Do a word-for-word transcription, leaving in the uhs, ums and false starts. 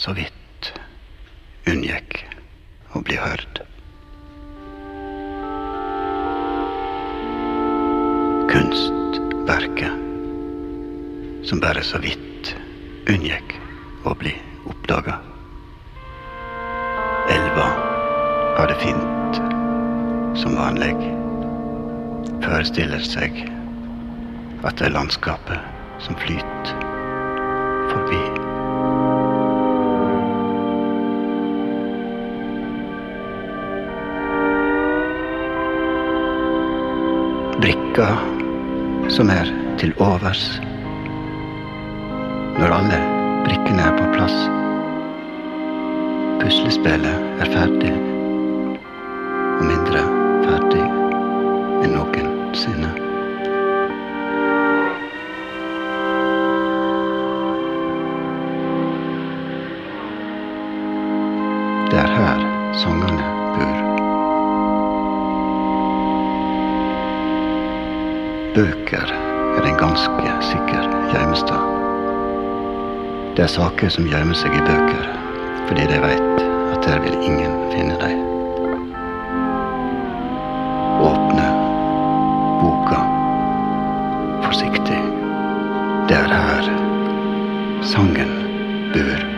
så vidt unngikk å bli hørt. Kunstverket som bare så vidt unngikk å bli oppdaget. Elva har det fint som vanlig, forestiller seg at det er landskapet som flyter forbi. Brikka som er til overs når alle brikkene er på plass. Puslespillet er ferdig, og mindre ferdig enn noensinne. Det er her sangene bor. Bøker er en ganske sikker gjemmestad. Det er saker som gjemmer seg i bøker, fordi de vet at der vil ingen finne dem. Åpne boka forsiktig. Det er her sangen bor.